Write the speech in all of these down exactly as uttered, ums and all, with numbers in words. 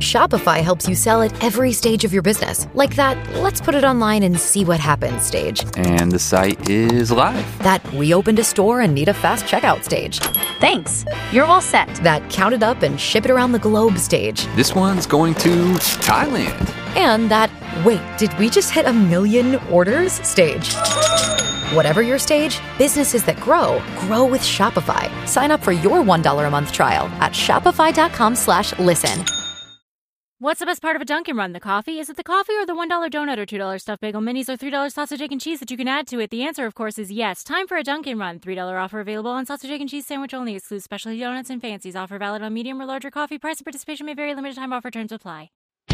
Shopify helps you sell at every stage of your business. Like that, let's put it online and see what happens stage. And the site is live. That we opened a store and need a fast checkout stage. Thanks. You're all set. That count it up and ship it around the globe stage. This one's going to Thailand. And that, wait, did we just hit a million orders stage? Whatever your stage, businesses that grow, grow with Shopify. Sign up for your one dollar a month trial at shopify.com slash listen. What's the best part of a Dunkin' Run? The coffee? Is it the coffee or the one dollar donut or two dollar stuffed bagel minis or three dollar sausage, egg, and cheese that you can add to it? The answer, of course, is yes. Time for a Dunkin' Run. three dollar offer available on sausage, egg, and cheese sandwich only. Excludes specialty donuts and fancies. Offer valid on medium or larger coffee. Price and participation may vary. Limited time offer. Terms apply.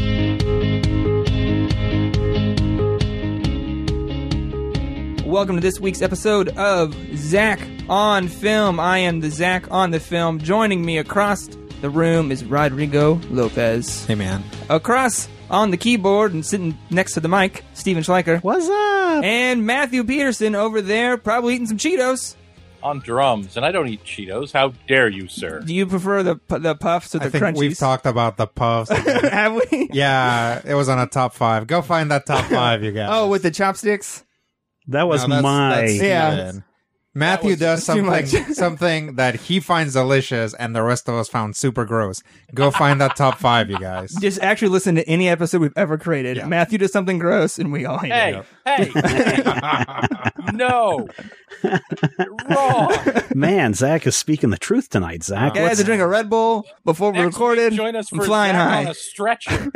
Welcome to this week's episode of Zach on Film. I am the Zach on the Film. Joining me across the room is Rodrigo Lopez. Hey, man. Across on the keyboard and sitting next to the mic, Steven Schleicher. What's up? And Matthew Peterson over there, probably eating some Cheetos. On drums, and I don't eat Cheetos. How dare you, sir? Do you prefer the the puffs or the I think crunchies? we've talked about the puffs. Have we? Yeah, it was on a top five. Go find that top five, you guys. Oh, with the chopsticks? That was No, that's- my... that's Yeah. Steven. Matthew was does too much. something something that he finds delicious and the rest of us found super gross. Go find that top five, you guys. Just actually listen to any episode we've ever created. Yeah. Matthew does something gross, and we all hate Hey, it. hey, no, wrong. Man, Zach is speaking the truth tonight, Zach. I had to drink a Red Bull before we Next recorded. week, join us I'm for flying Zach high. on a stretcher,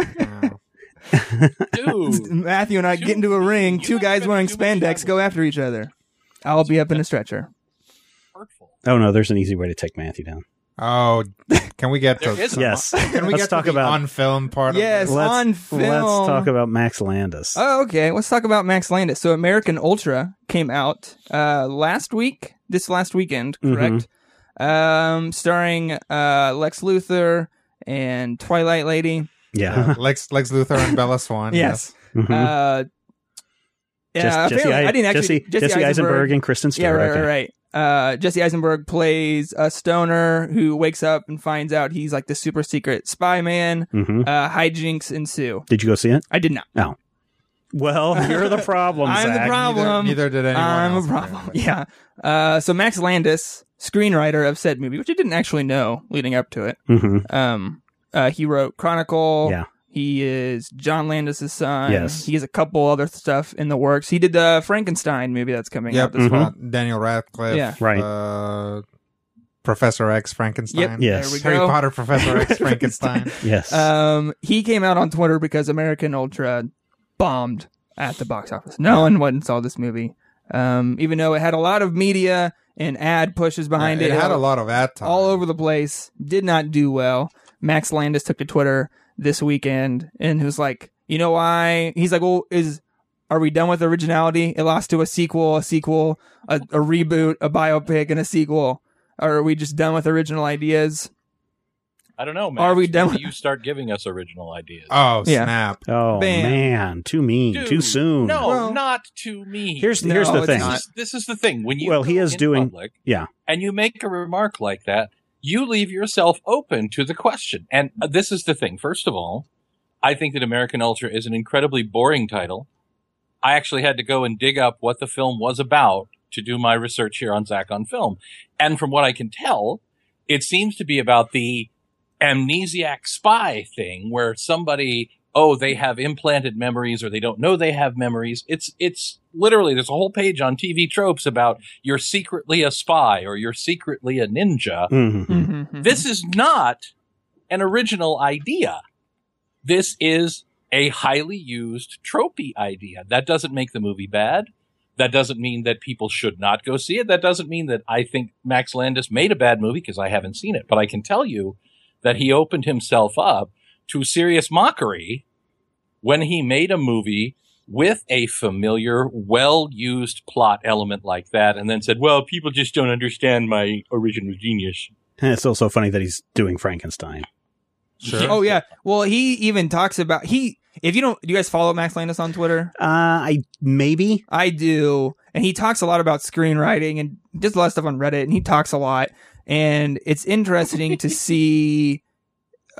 Oh. dude. Matthew and I Two- get into a ring. you Two have guys been wearing too much spandex trouble. go after each other. I'll be up in a stretcher. Hurtful. Oh, no, there's an easy way to take Matthew down. Oh, can we get There to is a- Yes. Can we Let's get talk to the about... on film part Yes. of this? Let's, on film. let's talk about Max Landis. Oh, okay. Let's talk about Max Landis. So, American Ultra came out uh, last week, this last weekend, correct? Um, starring uh, Lex Luthor and Twilight Lady. yeah. Yeah, Lex Lex Luthor and Bella Swan. Yes. Mhm. Uh, yeah, Jess- Jesse, apparently- I, I didn't actually. Jesse, Jesse Eisenberg and Kristen Yeah, Stewart. right, okay. right, right. Uh, Jesse Eisenberg plays a stoner who wakes up and finds out he's like the super secret spy man. Mhm. Uh, hijinks ensue. Did you go see it? I did not. Oh. Well, you're the problem, I'm the Zach. problem. Neither, neither did anyone I'm else. a problem. apparently. Yeah. Uh, so Max Landis, screenwriter of said movie, which I didn't actually know leading up to it. Mhm. Um, uh, he wrote Chronicle. Yeah. He is John Landis' son. Yes. He has a couple other stuff in the works. He did the Frankenstein movie that's coming Yep. out this fall. uh, Daniel Radcliffe. Yeah. Right. Uh, Professor X Frankenstein. Yep. Yes. There we Harry go. Potter Professor X Frankenstein. Yes. Um, he came out on Twitter because American Ultra bombed at the box office. No one went and saw this movie. Um, even though it had a lot of media and ad pushes behind Yeah, it. it had all- a lot of ad time. all over the place. Did not do well. Max Landis took to Twitter this weekend and was like, you know why? He's like, well, is are we done with originality? It lost to a sequel, a sequel, a, a reboot, a biopic, and a sequel. Or are we just done with original ideas? I don't know, man. Are we done with- You start giving us original ideas. Oh, Yeah. snap. oh, bam. man. Too mean. Dude, Too soon. No, Well- not to me. Here's, No, here's the it's thing. not. This, this is the thing. When you Well, he go is in doing- public Yeah. and you make a remark like that, you leave yourself open to the question. And uh, this is the thing. First of all, I think that American Ultra is an incredibly boring title. I actually had to go and dig up what the film was about to do my research here on Zach on Film. And from what I can tell, it seems to be about the amnesiac spy thing where somebody, oh, they have implanted memories or they don't know they have memories. It's, it's literally, there's a whole page on T V tropes about you're secretly a spy or you're secretly a ninja. Mhm. Mm-hmm. This is not an original idea. This is a highly used tropey idea. That doesn't make the movie bad. That doesn't mean that people should not go see it. That doesn't mean that I think Max Landis made a bad movie because I haven't seen it. But I can tell you that he opened himself up to serious mockery when he made a movie with a familiar, well-used plot element like that and then said, well, people just don't understand my original genius. And it's also funny that he's doing Frankenstein. Sure. Oh yeah. Well, he even talks about he. If you don't, do you guys follow Max Landis on Twitter? Uh, I maybe. I do, and he talks a lot about screenwriting and just a lot of stuff on Reddit. And he talks a lot, and it's interesting to see uh,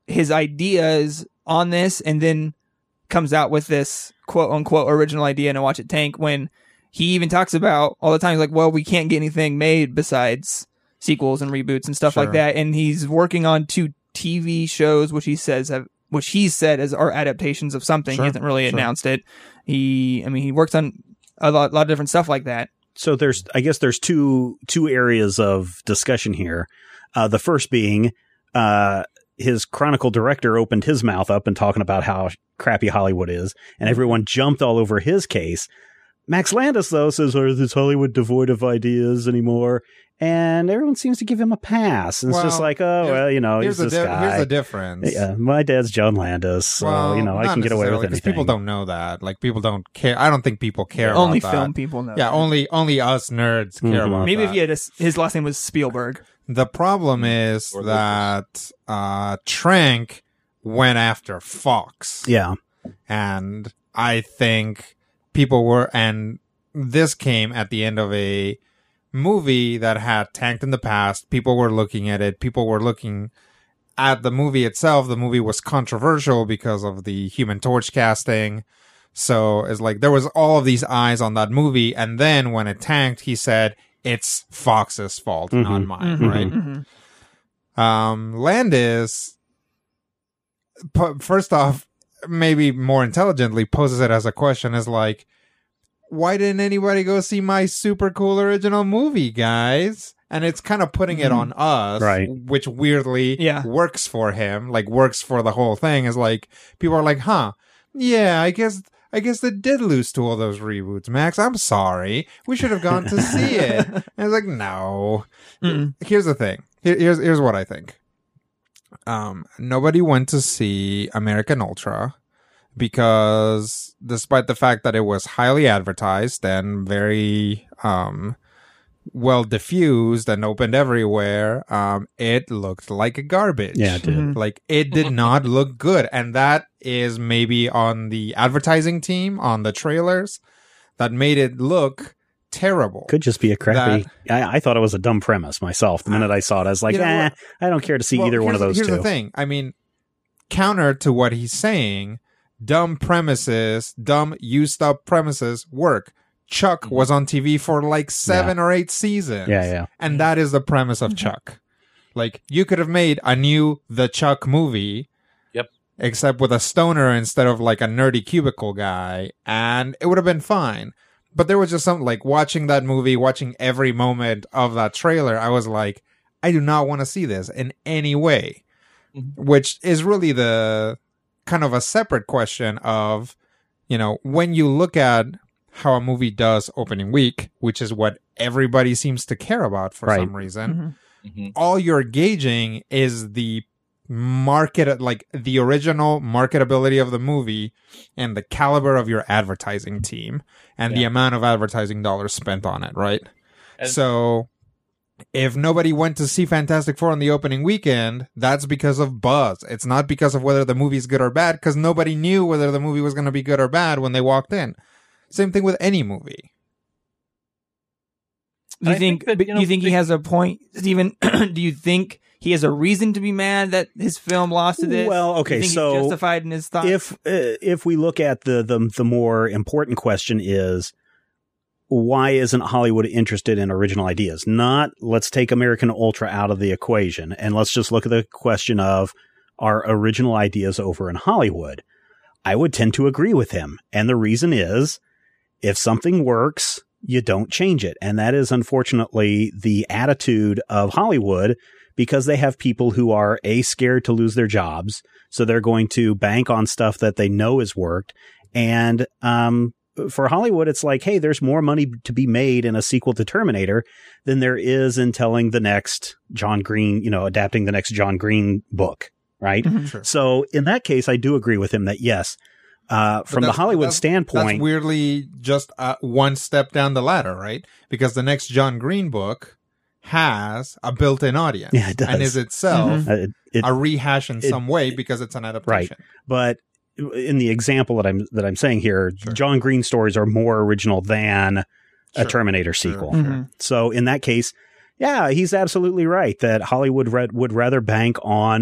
his ideas on this and then comes out with this quote unquote original idea and watch it tank, when he even talks about all the time, he's like, well, we can't get anything made besides sequels and reboots and stuff Sure. like that. And he's working on two T V shows, which he says have, which he's said as are adaptations of something. Sure. He hasn't really Sure. announced it. He, I mean, he works on a lot, lot of different stuff like that. So there's, I guess there's two two areas of discussion here. Uh, the first being, uh, his Chronicle director opened his mouth up and talking about how crappy Hollywood is, and everyone jumped all over his case. Max Landis, though, says, "Oh, is Hollywood devoid of ideas anymore?" And everyone seems to give him a pass. And Well, it's just like, oh, here's- well, you know, here's he's the this di- guy. Here's the difference. Yeah, my dad's John Landis, so Well, you know I not can get away with necessarily, 'cause anything. People don't know that. Like, people don't care. I don't think people care Only about film that. people know. Yeah, that. only only us nerds care Mhm. about Maybe that. if he had a, his last name was Spielberg. The problem is Or that uh, Trank went after Fox. Yeah, And I think people were, and this came at the end of a movie that had tanked in the past. People were looking at it. People were looking at the movie itself. The movie was controversial because of the Human Torch casting. So it's like there was all of these eyes on that movie. And then when it tanked, he said, it's Fox's fault, Mhm. not mine, Mhm. right? Mhm. Um, Landis, pu- first off, maybe more intelligently poses it as a question, is like, why didn't anybody go see my super cool original movie, guys? And it's kind of putting it on us, Right. which weirdly Yeah. works for him, like works for the whole thing. Is like, people are like, huh, yeah, I guess, I guess they did lose to all those reboots, Max. I'm sorry. We should have gone to see it. And it's like, no. Mm-mm. Here's the thing. Here, here's, here's what I think. Um, nobody went to see American Ultra because despite the fact that it was highly advertised and very, um, well diffused and opened everywhere, um, it looked like a garbage. yeah, it did. Mhm. Like, it did not look good. And that is maybe on the advertising team, on the trailers, that made it look terrible. Could just be a crappy. I, I thought it was a dumb premise myself. The minute I saw it, I was like, You know eh, what? I don't care to see Well, either one of here's- those Here's two. the thing. I mean, counter to what he's saying, dumb premises, dumb used up premises work. Chuck was on T V for like seven or eight seasons. Yeah, yeah. And that is the premise of Chuck. Like, you could have made a new The Chuck movie. Yep. Except with a stoner instead of like a nerdy cubicle guy, and it would have been fine. But there was just something like watching that movie, watching every moment of that trailer, I was like, I do not want to see this in any way. Mhm. Which is really the kind of a separate question of, you know, when you look at how a movie does opening week, which is what everybody seems to care about for Right. some reason, Mhm. Mhm. all you're gauging is the market, like the original marketability of the movie and the caliber of your advertising team and the Yeah. amount of advertising dollars spent on it, right? And- So if nobody went to see Fantastic Four on the opening weekend, that's because of buzz. It's not because of whether the movie's good or bad, because nobody knew whether the movie was going to be good or bad when they walked in. Same thing with any movie. Do you I think? think that, but you do you know, think he the- has a point, Stephen? Do you think he has a reason to be mad that his film lost to this? Well, Do okay, you think so he's justified in his thoughts. If uh, if we look at the, the the more important question is, why isn't Hollywood interested in original ideas? Not let's take American Ultra out of the equation and let's just look at the question of, are original ideas over in Hollywood? I would tend to agree with him, and the reason is, if something works, you don't change it. And that is unfortunately the attitude of Hollywood, because they have people who are A, scared to lose their jobs. So they're going to bank on stuff that they know has worked. And, um, for Hollywood, it's like, hey, there's more money to be made in a sequel to Terminator than there is in telling the next John Green, you know, adapting the next John Green book. Right. Mhm. Sure. So in that case, I do agree with him that yes, uh, But from the that's- Hollywood that's- standpoint, That's weirdly just uh, one step down the ladder, right? Because the next John Green book has a built-in audience. Yeah, it does. And is itself Mhm. uh, it, it, a rehash in it- some way because it's an adaptation. but in the example that I'm that I'm saying here, Sure. John Green stories are more original than a Sure. Terminator Sure, sequel. sure. Mhm. So in that case, yeah, he's absolutely right that Hollywood re- would rather bank on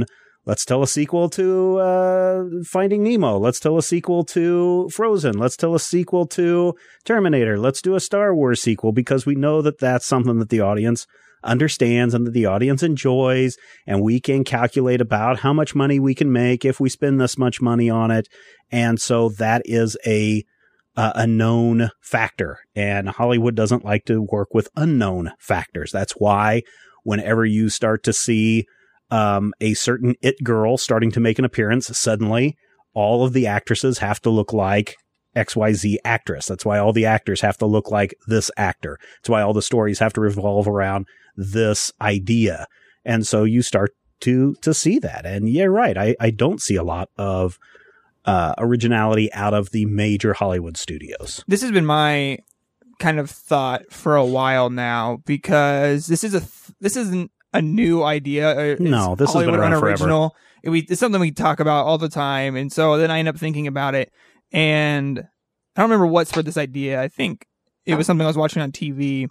let's tell a sequel to uh, Finding Nemo. Let's tell a sequel to Frozen. Let's tell a sequel to Terminator. Let's do a Star Wars sequel, because we know that that's something that the audience understands and that the audience enjoys, and we can calculate about how much money we can make if we spend this much money on it. And so that is a uh, a known factor, and Hollywood doesn't like to work with unknown factors. That's why whenever you start to see um, a certain it girl starting to make an appearance, suddenly all of the actresses have to look like X Y Z actress. That's why all the actors have to look like this actor. That's why all the stories have to revolve around this idea. And so you start to to see that. And yeah, right. I, I don't see a lot of uh, originality out of the major Hollywood studios. This has been my kind of thought for a while now, because this is a th- this isn't a new idea. It's No, this has been Hollywood around unoriginal. It, we, it's something we talk about all the time, and so then I end up thinking about it, and I don't remember what spurred this idea. I think it was something I was watching on T V.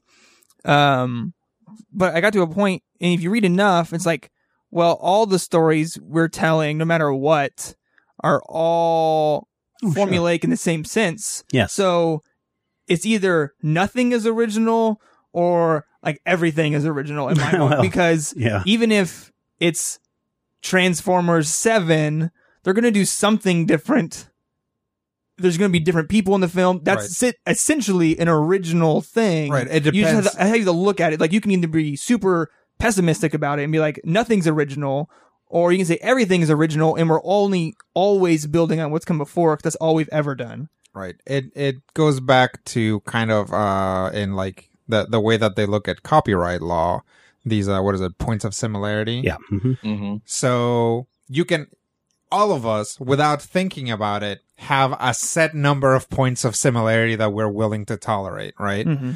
Um, but I got to a point, and if you read enough, it's like, well, all the stories we're telling, no matter what, are all Oh, sure. formulaic in the same sense. Yes. So it's either nothing is original or like everything is original in my mind. Well, Because yeah. even if it's Transformers seven, they're going to do something different. There's going to be different people in the film. That's Right. it, essentially an original thing. Right. It You just have depends. to, I have to look at it. Like, you can either be super pessimistic about it and be like, nothing's original, or you can say everything is original and we're only always building on what's come before, because that's all we've ever done. Right. It it goes back to kind of uh in like the the way that they look at copyright law. These uh what is it, points of similarity? Yeah. hmm Mm-hmm. So you can, all of us, without thinking about it, have a set number of points of similarity that we're willing to tolerate, right? Mm-hmm.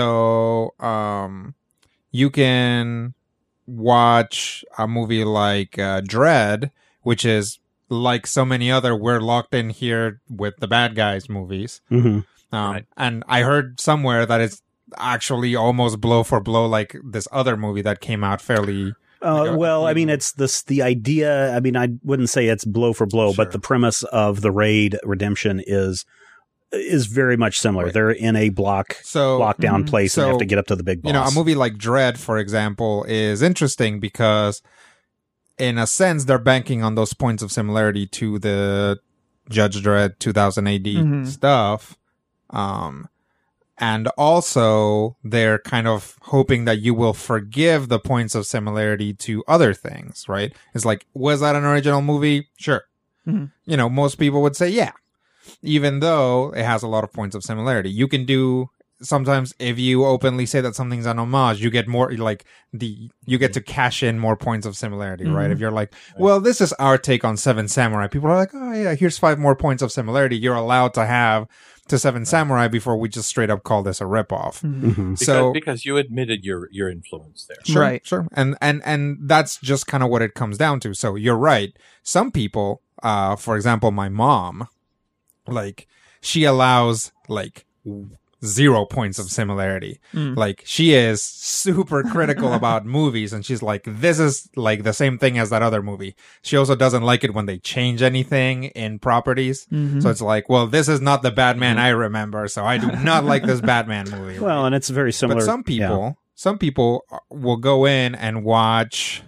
So um you can watch a movie like uh, Dread, which is like so many other we're locked in here with the bad guys movies. hmm Um, Right. And I heard somewhere that it's actually almost blow for blow like this other movie that came out fairly. Uh, Like a- well, I mean, it's this, the idea, I mean, I wouldn't say it's blow for blow, Sure. but the premise of the Raid Redemption is, is very much similar. Right. They're in a block, So, lockdown Mhm. place and So, have to get up to the big boss. you know, a movie like Dread, for example, is interesting because in a sense, they're banking on those points of similarity to the Judge Dredd two thousand A D Mhm. stuff. Um, and also they're kind of hoping that you will forgive the points of similarity to other things, right? It's like, was that an original movie? Sure. Mhm. You know, most people would say, yeah, even though it has a lot of points of similarity. You can do, sometimes if you openly say that something's an homage, you get more, like, the, you get to cash in more points of similarity, right? Mhm. If you're like, well, this is our take on Seven Samurai, people are like, oh yeah, here's five more points of similarity you're allowed to have to Seven Samurai before we just straight up call this a ripoff. Mm-hmm. Mhm. Because, So, because you admitted your your influence there. Sure, Right. sure. And and and that's just kind of what it comes down to. So you're right. Some people, uh, for example, my mom, like, she allows like zero points of similarity. Mm. Like, she is super critical about movies, and she's like, this is like the same thing as that other movie. She also doesn't like it when they change anything in properties. Mhm. So it's like, well, this is not the Batman I remember, so I do not like this Batman movie. Well, and it's very similar. But some yeah. people, some people will go in and watch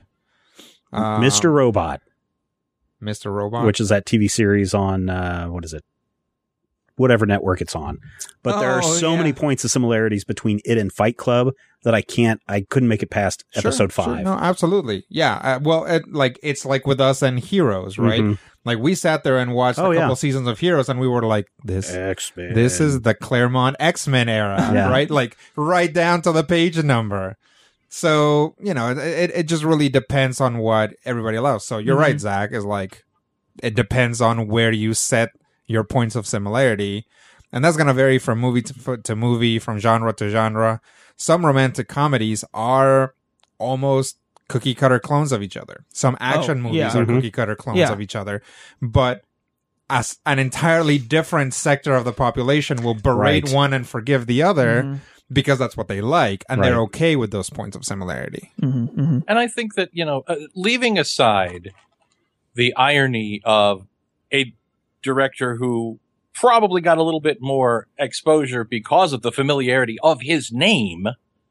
um, Mister Robot, Mister Robot, which is that T V series on, uh, what is it? Whatever network it's on. But there are Oh, so yeah. many points of similarities between it and Fight Club that I can't, I couldn't make it past Sure, episode sure. five. No, absolutely, yeah. Uh, well, it, like it's like with us and Heroes, right? Mhm. Like we sat there and watched Oh, a yeah. couple seasons of Heroes, and we were like, this. X-Men. This is the Claremont X-Men era, Yeah. right? Like right down to the page number. So, you know, it, it, it just really depends on what everybody allows. So you're Mhm. right, Zach, is like, it depends on where you set your points of similarity. And that's going to vary from movie to, to movie, from genre to genre. Some romantic comedies are almost cookie cutter clones of each other. Some action Oh, movies yeah. are Mhm. cookie cutter clones Yeah. of each other. But as an entirely different sector of the population will berate Right. one and forgive the other Mhm. because that's what they like, and they're Right. okay with those points of similarity. Mhm. Mhm. And I think that, you know, uh, leaving aside the irony of a director who probably got a little bit more exposure because of the familiarity of his name.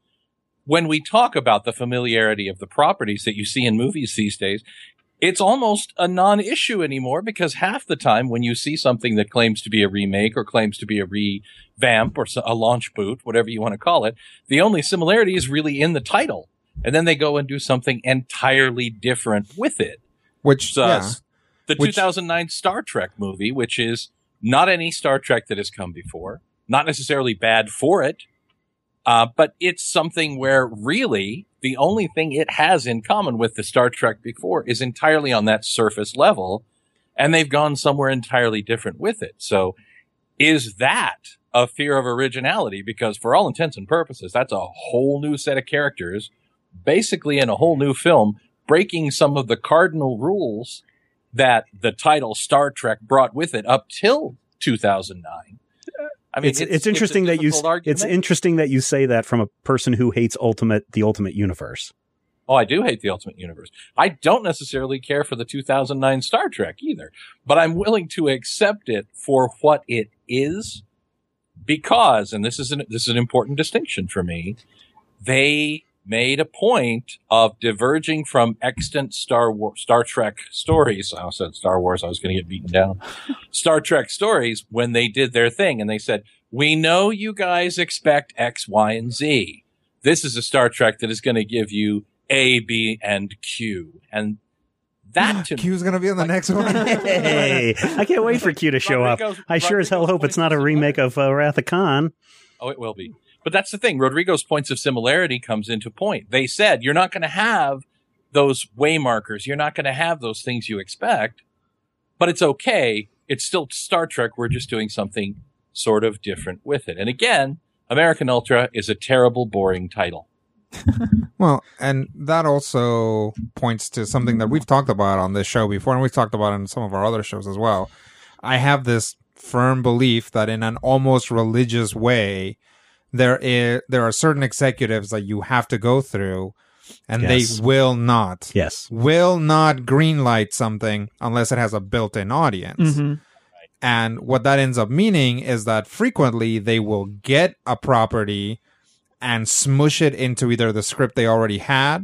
When we talk about the familiarity of the properties that you see in movies these days, it's almost a non-issue anymore, because half the time when you see something that claims to be a remake or claims to be a revamp or a launch boot, whatever you want to call it, the only similarity is really in the title. And then they go and do something entirely different with it. Which, uh, yeah. The Which, two thousand nine Star Trek movie, which is not any Star Trek that has come before, not necessarily bad for it, uh, but it's something where really the only thing it has in common with the Star Trek before is entirely on that surface level, and they've gone somewhere entirely different with it. So is that a fear of originality? Because for all intents and purposes, that's a whole new set of characters, basically in a whole new film, breaking some of the cardinal rules that the title Star Trek brought with it up till two thousand nine. I mean, it's, it's, it's interesting it's that you it's interesting that you say that from a person who hates Ultimate the Ultimate Universe. Oh, I do hate the Ultimate Universe. I don't necessarily care for the two thousand nine Star Trek either, but I'm willing to accept it for what it is, because, and this is an this is an important distinction for me, they made a point of diverging from extant Star War, Star Trek stories. I said Star Wars, I was going to get beaten down. Star Trek stories, when they did their thing, and they said, we know you guys expect X, Y, and Z. This is a Star Trek that is going to give you A, B, and Q. And that to Q's going to be on the like, next one. Hey, I can't wait for Q to show Rodrigo's, up. I sure as hell hope it's not a remake of uh, Wrath of Khan. Oh, it will be. But that's the thing. Rodrigo's points of similarity comes into point. They said, you're not going to have those way markers. You're not going to have those things you expect, but it's okay. It's still Star Trek. We're just doing something sort of different with it. And again, American Ultra is a terrible, boring title. Well, and that also points to something that we've talked about on this show before, and we've talked about in some of our other shows as well. I have this firm belief that in an almost religious way, there is there are certain executives that you have to go through, and Yes. they will not, Yes. will not greenlight something unless it has a built-in audience. Mm-hmm. And what that ends up meaning is that frequently they will get a property and smush it into either the script they already had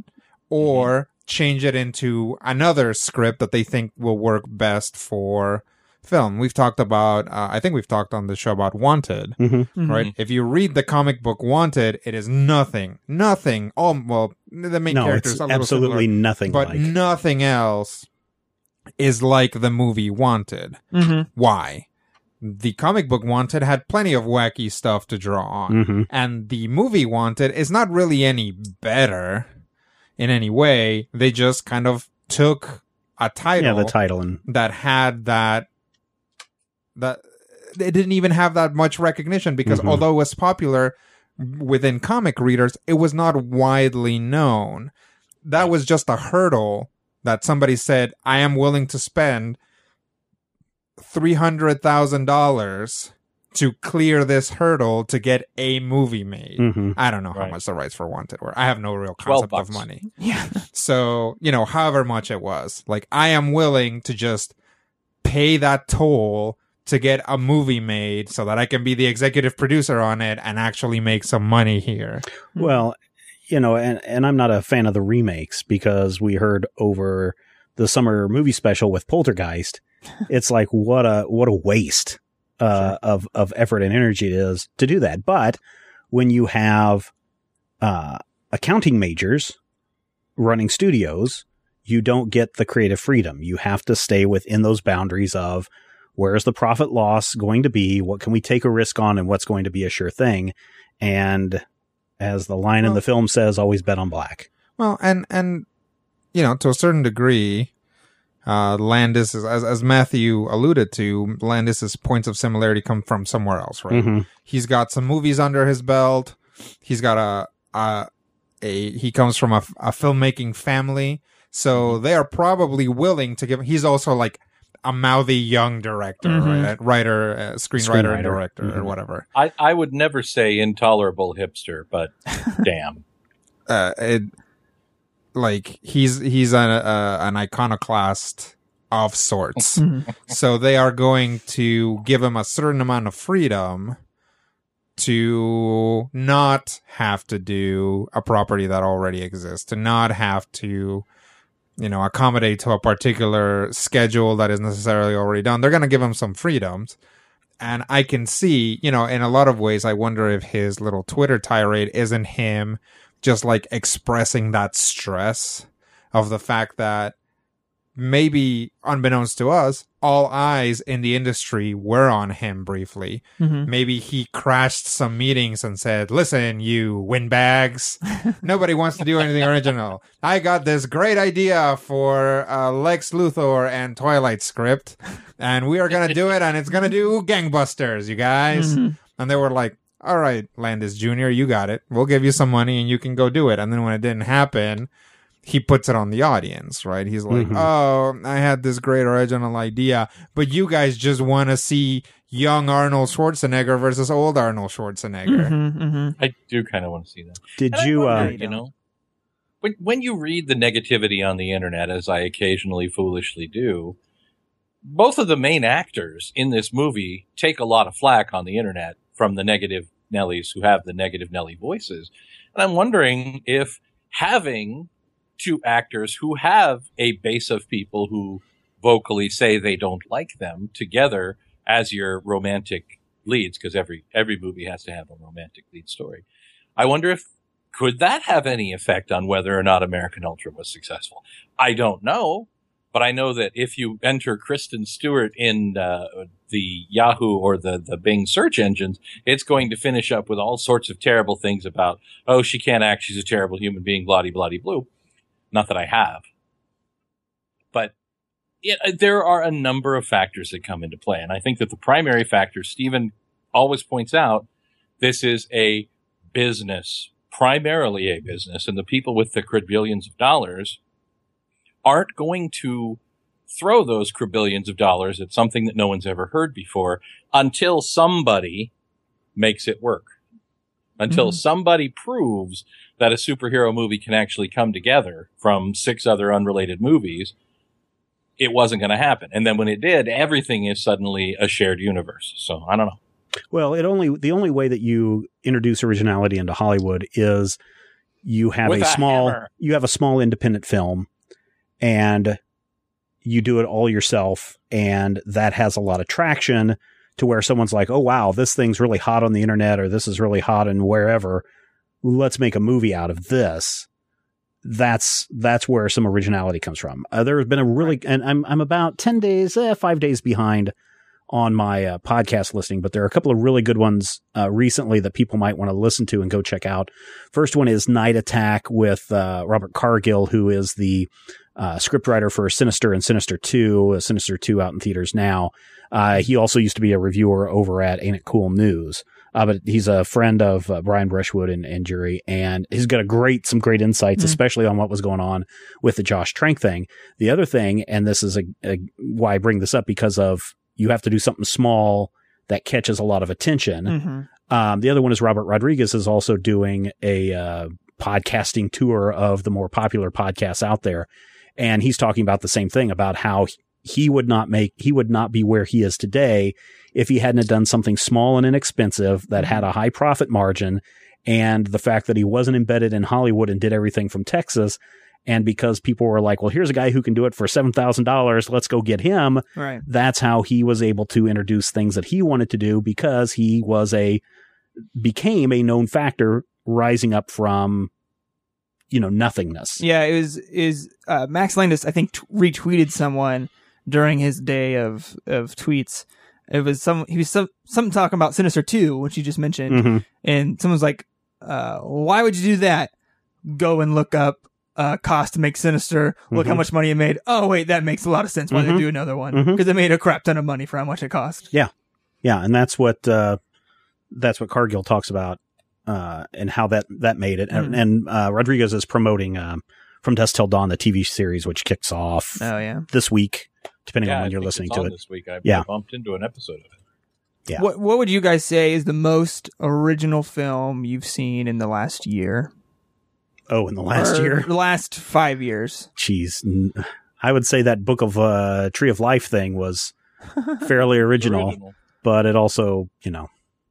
or change it into another script that they think will work best for film. We've talked about, uh, I think we've talked on the show about Wanted, Mm-hmm. right? If you read the comic book Wanted, it is nothing, nothing. Oh, well, the main No, character it's is a little absolutely similar, nothing but like. nothing else is like the movie Wanted. Mm-hmm. Why? The comic book Wanted had plenty of wacky stuff to draw on. Mm-hmm. And the movie Wanted is not really any better in any way. They just kind of took a title Yeah, the title and that had that, that it didn't even have that much recognition because Mhm. although it was popular within comic readers, it was not widely known. That was just a hurdle that somebody said, I am willing to spend three hundred thousand dollars to clear this hurdle to get a movie made. Mhm. I don't know how Right. much the rights for Wanted were. I have no real twelve concept of bucks. money. Yeah. So, you know, however much it was, like, I am willing to just pay that toll to get a movie made so that I can be the executive producer on it and actually make some money here. Well, you know, and, and I'm not a fan of the remakes because we heard over the summer movie special with Poltergeist. It's like, what a, what a waste uh, of, of effort and energy it is to do that. But when you have uh, accounting majors running studios, you don't get the creative freedom. You have to stay within those boundaries of where's the profit loss going to be? What can we take a risk on and what's going to be a sure thing? And as the line in Well- the film says, always bet on black. Well, and, and, you know, to a certain degree, uh, Landis is, as, as Matthew alluded to, Landis's points of similarity come from somewhere else, right? Mhm. He's got some movies under his belt. He's got a, a, a he comes from a, a filmmaking family. So they are probably willing to give, he's also like a mouthy young director, Mhm. right? Writer, uh, screenwriter, Screenwriter. and director, or Mhm. whatever. I, I would never say intolerable hipster, but damn. Uh, it, like he's he's an uh, an iconoclast of sorts. So they are going to give him a certain amount of freedom to not have to do a property that already exists, to not have to, you know, accommodate to a particular schedule that is necessarily already done. They're going to give him some freedoms. And I can see, you know, in a lot of ways, I wonder if his little Twitter tirade isn't him just like expressing that stress of the fact that maybe unbeknownst to us, all eyes in the industry were on him briefly. Mm-hmm. Maybe he crashed some meetings and said, listen, you windbags, nobody wants to do anything original. I got this great idea for a Lex Luthor and Twilight script, and we are going to do it, and it's going to do gangbusters, you guys. Mm-hmm. And they were like, all right, Landis Junior, you got it. We'll give you some money and you can go do it. And then when it didn't happen, he puts it on the audience, right? He's like, Mm-hmm. oh, I had this great original idea, but you guys just want to see young Arnold Schwarzenegger versus old Arnold Schwarzenegger. Mm-hmm, mm-hmm. I do kind of want to see that. Did And I you, wonder, uh, you know, when when you read the negativity on the internet, as I occasionally foolishly do, both of the main actors in this movie take a lot of flack on the internet from the negative Nellies who have the negative Nelly voices. And I'm wondering if having two actors who have a base of people who vocally say they don't like them together as your romantic leads, because every every movie has to have a romantic lead story. I wonder if could that have any effect on whether or not American Ultra was successful? I don't know, but I know that if you enter Kristen Stewart in uh, the Yahoo or the, the Bing search engines, it's going to finish up with all sorts of terrible things about, oh, she can't act, she's a terrible human being, bloody, bloody, blue. Not that I have. But it, there are a number of factors that come into play. And I think that the primary factor, Stephen always points out, this is a business, primarily a business, and the people with the quadrillions of dollars aren't going to throw those quadrillions of dollars at something that no one's ever heard before until somebody makes it work. Until mm-hmm. somebody proves that a superhero movie can actually come together from six other unrelated movies, it wasn't going to happen. And then when it did, everything is suddenly a shared universe. So I don't know. Well, it only the only way that you introduce originality into Hollywood is you have With a a small hammer. you have a small independent film and you do it all yourself, and that has a lot of traction to where someone's like, oh, wow, this thing's really hot on the internet, or this is really hot in wherever. Let's make a movie out of this. That's that's where some originality comes from. Uh, there's been a really, and I'm I'm about ten days, eh, five days behind on my uh, podcast listening, but there are a couple of really good ones uh, recently that people might want to listen to and go check out. First one is Night Attack with uh, Robert Cargill, who is the uh, scriptwriter for Sinister and Sinister two, uh, Sinister two out in theaters now. Uh, he also used to be a reviewer over at Ain't It Cool News. Uh, but he's a friend of uh, Brian Brushwood and, and Jury, and he's got a great, some great insights, mm-hmm. especially on what was going on with the Josh Trank thing. The other thing, and this is a, a, why I bring this up, because of you have to do something small that catches a lot of attention. Mm-hmm. Um, the other one is Robert Rodriguez is also doing a uh, podcasting tour of the more popular podcasts out there. And he's talking about the same thing, about how he would not make, he would not be where he is today if he hadn't have done something small and inexpensive that had a high profit margin. And the fact that he wasn't embedded in Hollywood and did everything from Texas. And because people were like, well, here's a guy who can do it for seven thousand dollars. Let's go get him. Right. That's how he was able to introduce things that he wanted to do, because he was a, became a known factor rising up from, you know, nothingness. Yeah, it was, is, uh, Max Landis, I think, t- retweeted someone during his day of, of tweets. It was some, he was some, something talking about Sinister two, which you just mentioned. Mm-hmm. And someone's like, uh, why would you do that? Go and look up, uh, cost to make Sinister. Look Mm-hmm. how much money it made. Oh, wait, that makes a lot of sense why Mm-hmm. they do another one. Mm-hmm. Because they made a crap ton of money for how much it cost. Yeah. Yeah. And that's what, uh, that's what Cargill talks about, uh, and how that, that made it. Mm-hmm. And, and, uh, Rodriguez is promoting, um, From Dusk Till Dawn, the T V series, which kicks off Oh, yeah. this week, depending Yeah, on I when you're think listening it's to on it. This week, I Yeah. bumped into an episode of it. Yeah. What, what would you guys say is the most original film you've seen in the last year? Oh, in the last Or year? The last five years. Jeez. N- I would say that Book of uh, Tree of Life thing was fairly original, original, but it also, you know.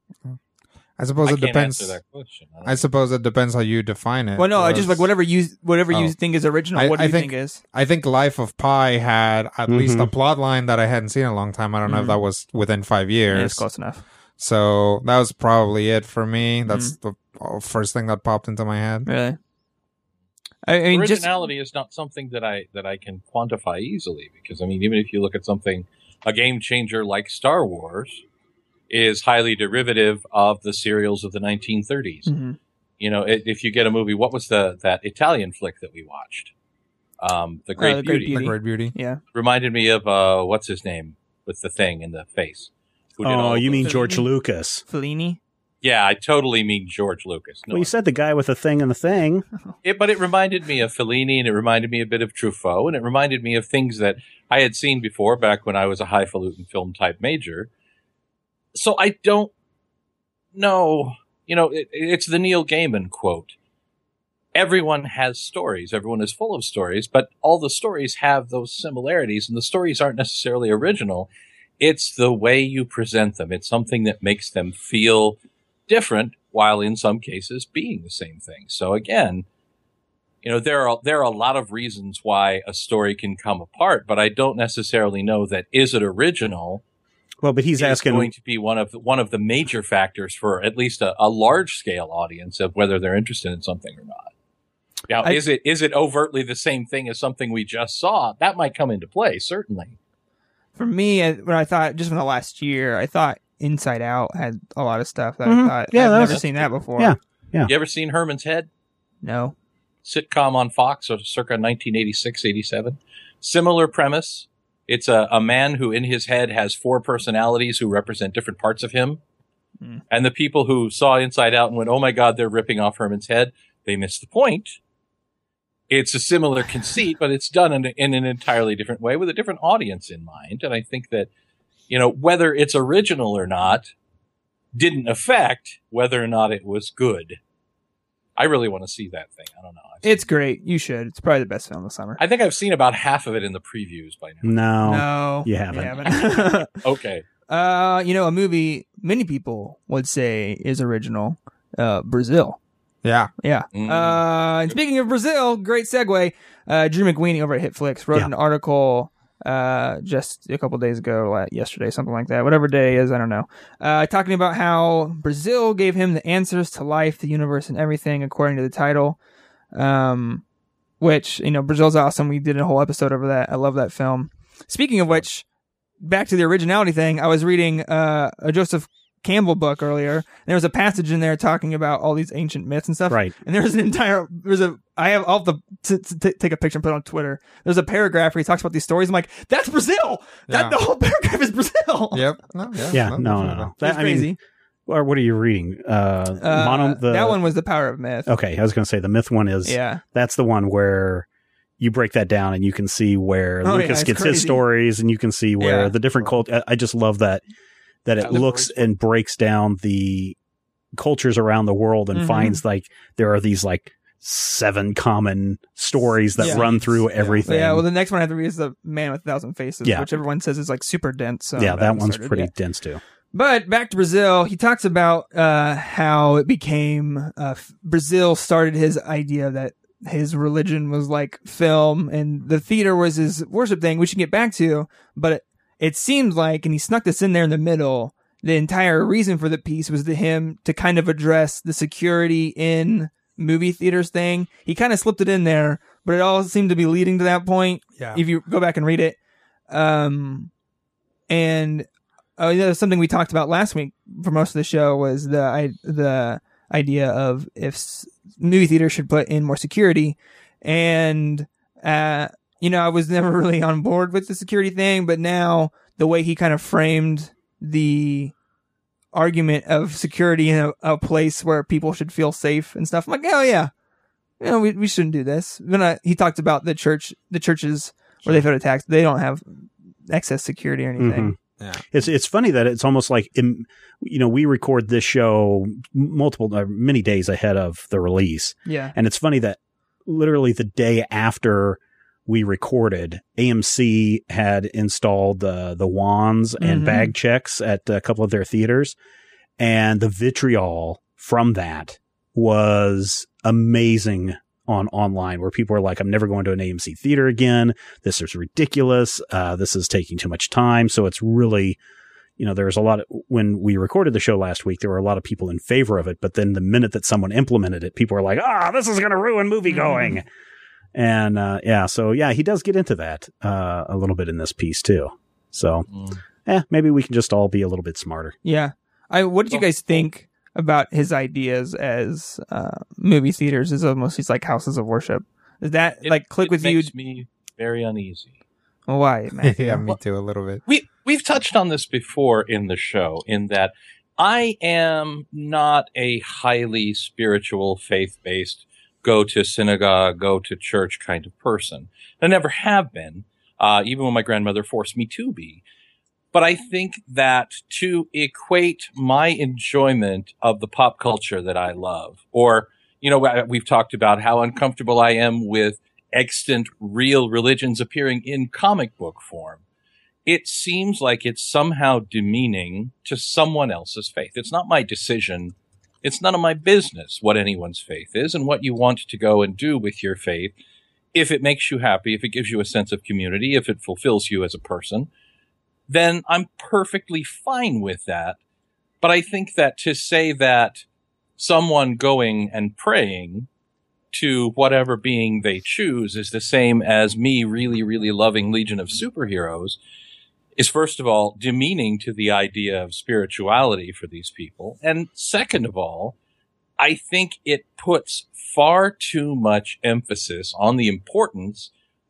I suppose I it can't depends. answer that question. I, don't I suppose it depends how you define it. Well, no, I just like because whatever you whatever you Oh. think is original. I- what do I you think, think- is? I think Life of Pi had at least Mhm. a plot line that I hadn't seen in a long time. I don't know if Mhm. that was within five Yeah, years. it's close enough. So that was probably it for me. That's Mm-hmm. the uh, first thing that popped into my head. Really. I, I mean, just originality is not something that I that I can quantify easily, because I mean, even if you look at something, a game changer like Star Wars is highly derivative of the serials of the nineteen thirties. Mhm. You know, i- if you get a movie, what was the that Italian flick that we watched? Um, the Great Uh, The Great Beauty Beauty. The Great Beauty. yeah. reminded me of uh, what's his name with the thing in the face. Who did Oh, all you those- mean George Lucas? Fellini. Yeah, I totally mean George Lucas. No, Well, you said the guy with the thing and the thing. It, but it reminded me of Fellini, and it reminded me a bit of Truffaut, and it reminded me of things that I had seen before back when I was a highfalutin film type major. So I don't know. You know, it, it's the Neil Gaiman quote. Everyone has stories. Everyone is full of stories, but all the stories have those similarities, and the stories aren't necessarily original. It's the way you present them. It's something that makes them feel different, while in some cases being the same thing. So again, you know, there are there are a lot of reasons why a story can come apart, but I don't necessarily know that is it original. Well, but he's is asking. going to be one of the, one of the major factors for at least a, a large scale audience of whether they're interested in something or not. Now, I- is it is it overtly the same thing as something we just saw? That might come into play, certainly. For me, I- when I thought just from the last year, I thought Inside Out had a lot of stuff that Mhm. I thought Yeah, I've that never was- seen that before. Yeah. You ever seen Herman's Head? No. Sitcom on Fox, or circa nineteen eighty-six, eighty-seven. Similar premise. It's a, a man who in his head has four personalities who represent different parts of him. Mm. And the people who saw Inside Out and went, oh my God, they're ripping off Herman's Head, they missed the point. It's a similar conceit, but it's done in, in an entirely different way with a different audience in mind. And I think that, you know, whether it's original or not didn't affect whether or not it was good. I really want to see that thing. I don't know. I've It's seen- great. You should. It's probably the best film this summer. I think I've seen about half of it in the previews by now. No, no. you haven't. haven't. Okay. uh, you know, a movie many people would say is original. Uh, Brazil. Yeah. Yeah. Mm. Uh, and speaking of Brazil, great segue. Uh, Drew McWeeny over at Hitflix wrote Yeah. an article uh, just a couple days ago, like yesterday, something like that. Whatever day it is, I don't know. Uh, talking about how Brazil gave him the answers to life, the universe, and everything, according to the title. Um, which, you know, Brazil's awesome. We did a whole episode over that. I love that film. Speaking of which, back to the originality thing, I was reading uh, a Joseph Campbell book earlier. And there was a passage in there talking about all these ancient myths and stuff. Right. And there's an entire, there's a, I have, I'll have to, to, to t- take a picture and put it on Twitter. There's a paragraph where he talks about these stories. I'm like, that's Brazil! That, Yeah. the whole paragraph is Brazil! Yep. No, yeah. Yeah, no, no, definitely. no. That's That, I mean, crazy. or what are you reading? Uh, Uh, Mono, the, that one was The Power of Myth. Okay, I was going to say the myth one is. Yeah. That's the one where you break that down and you can see where Oh, yeah, Lucas it's gets crazy. his stories, and you can see where Yeah. the different cult. I I just love that that it That looks was- and breaks down the cultures around the world and Mhm. finds like there are these like seven common stories that Yeah. run through Yeah. everything. Yeah, well, the next one I have to read is The Man with a Thousand Faces, Yeah. which everyone says is like super dense. So yeah, I that haven't one's started pretty yet. dense too. But back to Brazil, he talks about uh, how it became uh, f- Brazil started his idea that his religion was like film and the theater was his worship thing, which we can get back to. But it, it seemed like, and he snuck this in there in the middle, the entire reason for the piece was to him to kind of address the security in movie theaters thing. He kind of slipped it in there, but it all seemed to be leading to that point. Yeah. If you go back and read it. Um, and uh, yeah, something we talked about last week for most of the show was the I, the idea of if s- movie theaters should put in more security. And, uh, you know, I was never really on board with the security thing, but now the way he kind of framed the argument of security in a, a place where people should feel safe and stuff, I'm like, oh yeah, you know, we, we shouldn't do this. Then I, he talked about the church, the churches where they've had attacks. They don't have excess security or anything. Mhm. Yeah. It's it's funny that it's almost like im- you know we record this show multiple uh, many days ahead of the release, Yeah. and it's funny that literally the day after we recorded, A M C had installed the the wands and Mhm. bag checks at a couple of their theaters, and the vitriol from that was amazing on online, where people were like, I'm never going to an A M C theater again. This is ridiculous. Uh, this is taking too much time. So it's really, you know, there was a lot of, when we recorded the show last week, there were a lot of people in favor of it. But then the minute that someone implemented it, people were like, ah, this is going to ruin movie going. Mm-hmm. And, uh, yeah, so yeah, he does get into that, uh, a little bit in this piece too. So, mm. eh, maybe we can just all be a little bit smarter. Yeah. I, what did you guys think about his ideas as, uh, movie theaters is almost, he's like houses of worship? Does that it, like click it with you? Makes me very uneasy. Why, Matthew? Yeah, me too, a little bit. We, we've touched on this before in the show, in that I am not a highly spiritual, faith-based, go to synagogue, go to church kind of person. I never have been, uh, even when my grandmother forced me to be. But I think that to equate my enjoyment of the pop culture that I love, or, you know, we've talked about how uncomfortable I am with extant real religions appearing in comic book form. It seems like it's somehow demeaning to someone else's faith. It's not my decision. It's none of my business what anyone's faith is and what you want to go and do with your faith. If it makes you happy, if it gives you a sense of community, if it fulfills you as a person, then I'm perfectly fine with that. But I think that to say that someone going and praying to whatever being they choose is the same as me really, really loving Legion of Superheroes is, first of all, demeaning to the idea of spirituality for these people. And second of all, I think it puts far too much emphasis on the importance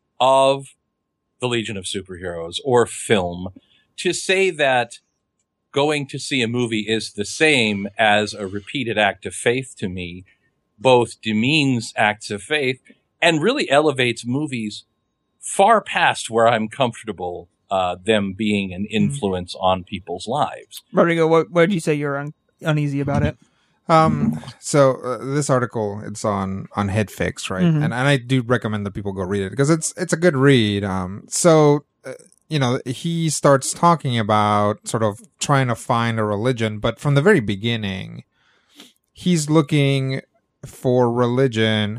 of the Legion of Superheroes or film to say that going to see a movie is the same as a repeated act of faith to me both demeans acts of faith and really elevates movies far past where I'm comfortable uh, them being an influence mm. on people's lives. Rodrigo, what, what did you say you're un- uneasy about it? Um, so uh, this article, it's on, on HitFix, right? Mm-hmm. And, and I do recommend that people go read it because it's, it's a good read. Um, so, uh, you know, he starts talking about sort of trying to find a religion, but from the very beginning, he's looking for religion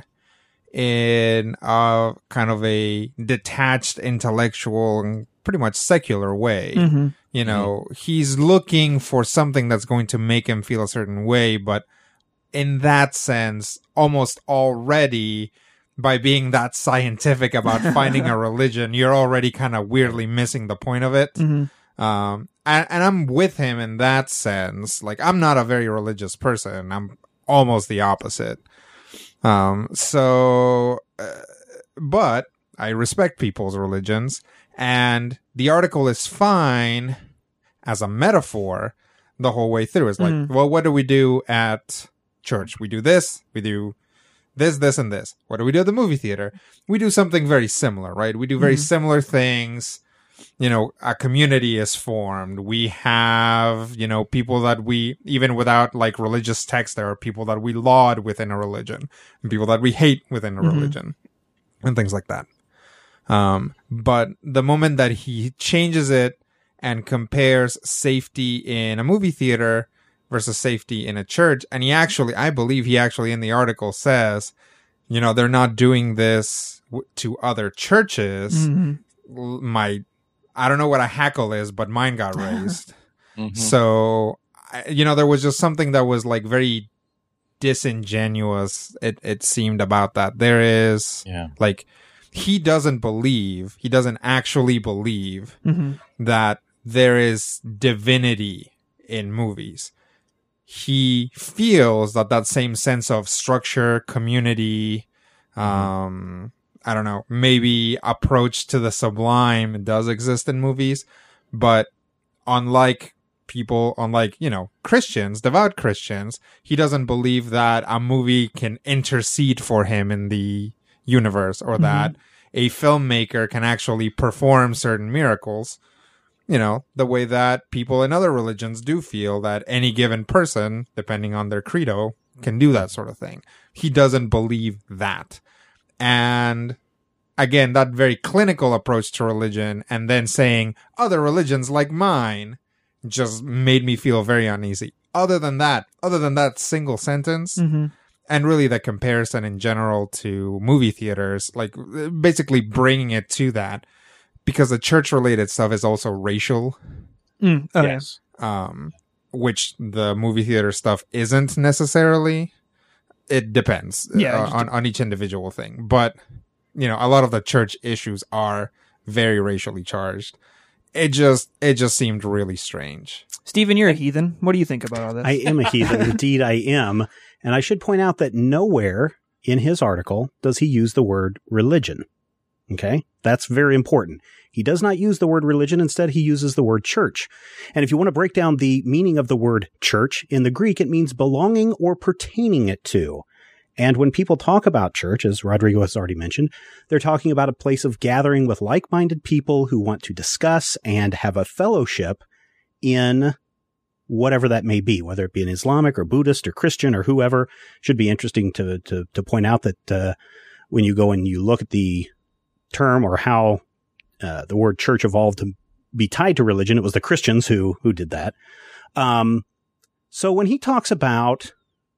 in a kind of a detached, intellectual, and pretty much secular way. Mm-hmm. You know, mm-hmm. he's looking for something that's going to make him feel a certain way, but in that sense, almost already, by being that scientific about finding a religion, you're already kind of weirdly missing the point of it. Mm-hmm. Um, and, and I'm with him in that sense. Like, I'm not a very religious person. I'm almost the opposite. Um, so, uh, but I respect people's religions, and the article is fine as a metaphor the whole way through. It's like, mm. well, what do we do at church? We do this, we do this, this, and this. What do we do at the movie theater? We do something very similar, right? We do very mm. similar things. You know, a community is formed. We have, you know, people that we, even without like religious text, there are people that we laud within a religion and people that we hate within a mm-hmm. religion and things like that. Um, but the moment that he changes it and compares safety in a movie theater versus safety in a church, and he actually, I believe he actually in the article says, you know, they're not doing this w- to other churches. Mm-hmm. My, I don't know what a hackle is, but mine got raised. Mm-hmm. So, you know, there was just something that was like very disingenuous, it, it seemed, about that. There is, yeah. like, he doesn't believe, he doesn't actually believe mm-hmm. that there is divinity in movies. He feels that that same sense of structure, community, mm-hmm. um, I don't know, maybe approach to the sublime does exist in movies, but unlike people, unlike, you know, Christians, devout Christians, he doesn't believe that a movie can intercede for him in the universe, or mm-hmm. that a filmmaker can actually perform certain miracles, you know, the way that people in other religions do feel that any given person, depending on their credo, can do that sort of thing. He doesn't believe that. And again, that very clinical approach to religion and then saying other religions like mine just made me feel very uneasy. Other than that, other than that single sentence, Mm-hmm. and really the comparison in general to movie theaters, like basically bringing it to that, because the church-related stuff is also racial, Mm. Oh, yes. um, which the movie theater stuff isn't necessarily. It depends Yeah, uh, it just on, on each individual thing. But, you know, a lot of the church issues are very racially charged. It just, it just seemed really strange. Stephen, you're a heathen. What do you think about all this? I am a heathen. Indeed, I am. And I should point out that nowhere in his article does he use the word religion. Okay? That's very important. He does not use the word religion. Instead, he uses the word church. And if you want to break down the meaning of the word church, in the Greek, it means belonging or pertaining it to. And when people talk about church, as Rodrigo has already mentioned, they're talking about a place of gathering with like-minded people who want to discuss and have a fellowship in whatever that may be, whether it be an Islamic or Buddhist or Christian or whoever. Should be interesting to to, to point out that uh, when you go and you look at the term or how uh, the word church evolved to be tied to religion, it was the Christians who who did that. Um, so when he talks about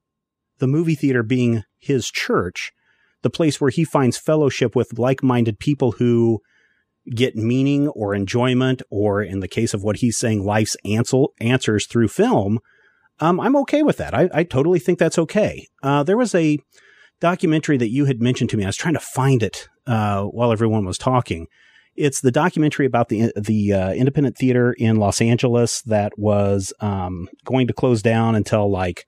the movie theater being his church, the place where he finds fellowship with like-minded people who get meaning or enjoyment, or in the case of what he's saying, life's answer, answers through film, um, I'm okay with that. I, I totally think that's okay. Uh, there was a documentary that you had mentioned to me. I was trying to find it uh, while everyone was talking. It's the documentary about the the uh, independent theater in Los Angeles that was um, going to close down until like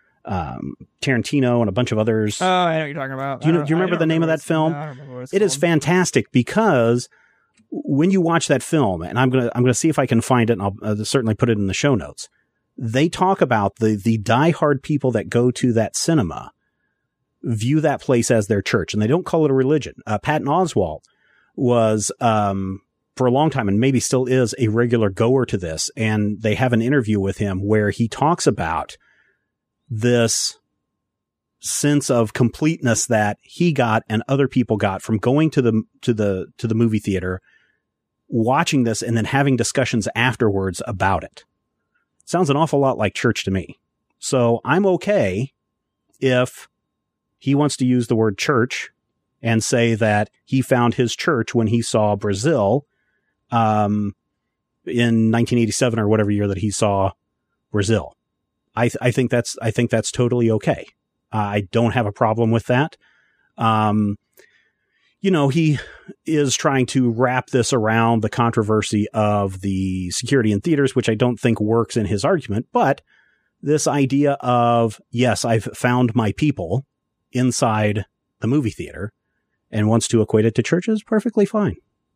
um, Tarantino and a bunch of others. Oh, I know what you're talking about. Do you, I know, don't- do you I remember don't the name of what that it's- film? no, I don't remember what it's It is called. fantastic because when you watch that film, and I'm gonna I'm gonna see if I can find it, and I'll uh, certainly put it in the show notes. They talk about the the diehard people that go to that cinema view that place as their church, and they don't call it a religion. Uh, Patton Oswalt was um, for a long time, and maybe still is, a regular goer to this, and they have an interview with him where he talks about this sense of completeness that he got and other people got from going to the to the to the movie theater, watching this, and then having discussions afterwards about it. Sounds an awful lot like church to me. So I'm okay if he wants to use the word church and say that he found his church when he saw Brazil um, in nineteen eighty-seven or whatever year that he saw Brazil. I th- I think that's I think that's totally okay. Uh, I don't have a problem with that. Um, you know, he is trying to wrap this around the controversy of the security in theaters, which I don't think works in his argument. But this idea of, yes, I've found my people inside the movie theater and wants to equate it to churches, perfectly fine.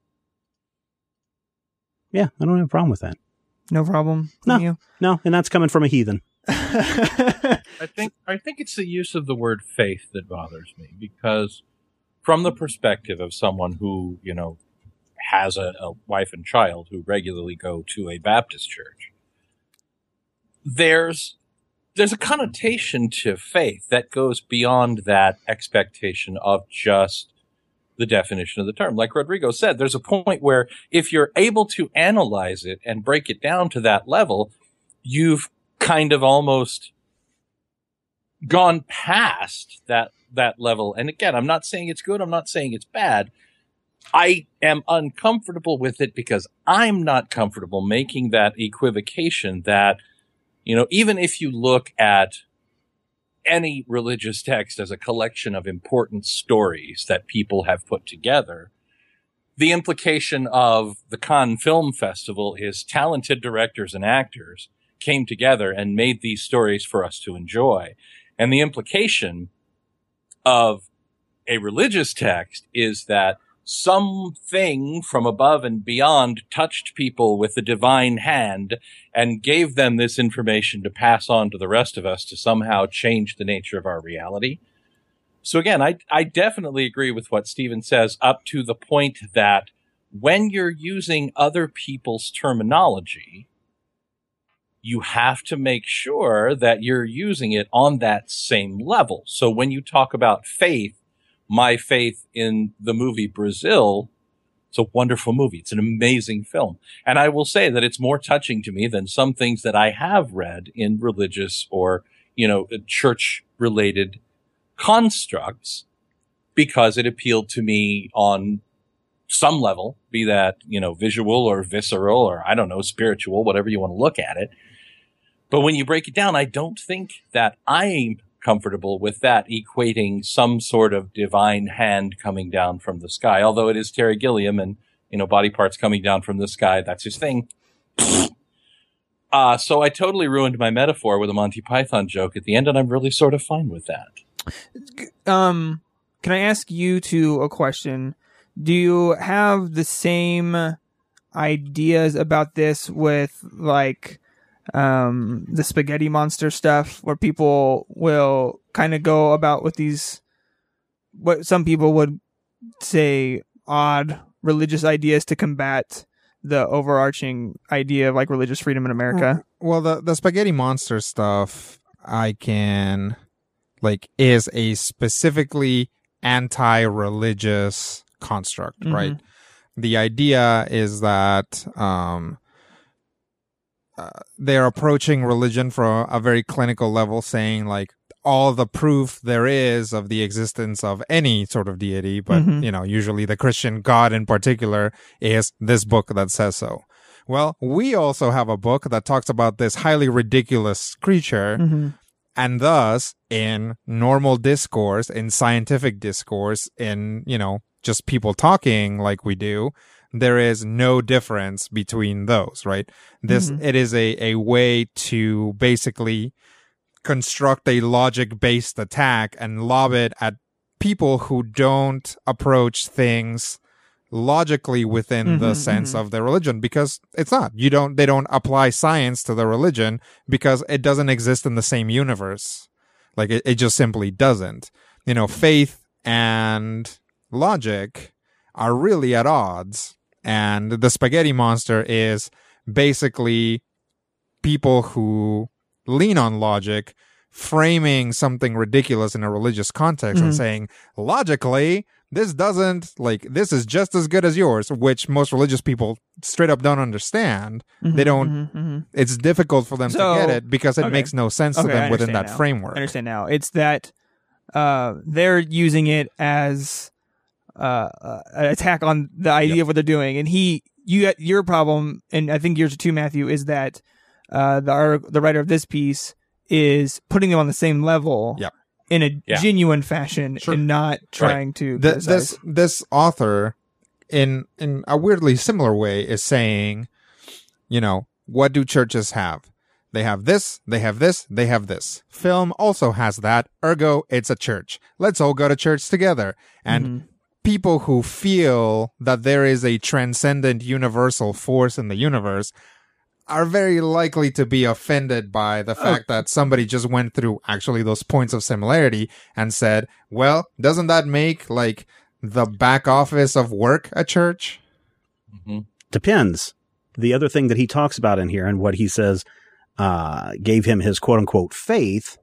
Yeah, I don't have a problem with that. No problem. No. You? No, and that's coming from a heathen. I think I think it's the use of the word faith that bothers me, because from the perspective of someone who, you know, has a, a wife and child who regularly go to a Baptist church, there's there's a connotation to faith that goes beyond that expectation of just the definition of the term. Like Rodrigo said, there's a point where if you're able to analyze it and break it down to that level, you've kind of almost gone past that that level. And again, I'm not saying it's good. I'm not saying it's bad. I am uncomfortable with it because I'm not comfortable making that equivocation that, you know, even if you look at any religious text as a collection of important stories that people have put together, the implication of the Cannes Film Festival is talented directors and actors came together and made these stories for us to enjoy. And the implication of a religious text is that something from above and beyond touched people with the divine hand and gave them this information to pass on to the rest of us to somehow change the nature of our reality. So again, I, I definitely agree with what Stephen says, up to the point that when you're using other people's terminology, you have to make sure that you're using it on that same level. So when you talk about faith, my faith in the movie Brazil. It's a wonderful movie. It's an amazing film. And I will say that it's more touching to me than some things that I have read in religious or, you know, church related constructs, because it appealed to me on some level, be that, you know, visual or visceral or, I don't know, spiritual, whatever you want to look at it. But when you break it down, I don't think that I'm comfortable with that equating some sort of divine hand coming down from the sky. Although it is Terry Gilliam and, you know, body parts coming down from the sky, that's his thing. Uh, so I totally ruined my metaphor with a Monty Python joke at the end, and I'm really sort of fine with that. Um, can I ask you two a question? Do you have the same ideas about this with, like, um the spaghetti monster stuff, where people will kind of go about with these, what some people would say, odd religious ideas to combat the overarching idea of like religious freedom in America? Well, the the spaghetti monster stuff, I can like is a specifically anti-religious construct, mm-hmm. right? The idea is that um Uh, they're approaching religion from a very clinical level, saying like all the proof there is of the existence of any sort of deity, but mm-hmm. you know, usually the Christian God in particular is this book that says so. Well, we also have a book that talks about this highly ridiculous creature, mm-hmm. and thus in normal discourse, in scientific discourse, in, you know, just people talking like we do, there is no difference between those, right? This, mm-hmm. it is a, a way to basically construct a logic-based attack and lob it at people who don't approach things logically within mm-hmm, the sense mm-hmm. of their religion, because it's not. You don't, they don't apply science to the religion because it doesn't exist in the same universe. Like it, it just simply doesn't. You know, faith and logic are really at odds. And the spaghetti monster is basically people who lean on logic, framing something ridiculous in a religious context mm-hmm. and saying, logically, this doesn't, like, this is just as good as yours, which most religious people straight up don't understand. Mm-hmm, they don't, mm-hmm, mm-hmm. It's difficult for them so, to get it because it okay. makes no sense okay, to them within that now. framework. I understand now. It's that uh, they're using it as uh, uh, an attack on the idea yep. of what they're doing. And he, you, your problem, and I think yours too, Matthew, is that uh, the art, the writer of this piece is putting them on the same level. Yep. In a yeah. genuine fashion sure. and not trying right. to the, this this author in in a weirdly similar way is saying, you know, what do churches have? They have this, they have this, they have this. Film also has that, ergo it's a church. Let's all go to church together. And mm-hmm. people who feel that there is a transcendent universal force in the universe are very likely to be offended by the fact oh. that somebody just went through actually those points of similarity and said, well, doesn't that make like the back office of work a church? Mm-hmm. Depends. The other thing that he talks about in here and what he says uh, gave him his quote unquote faith.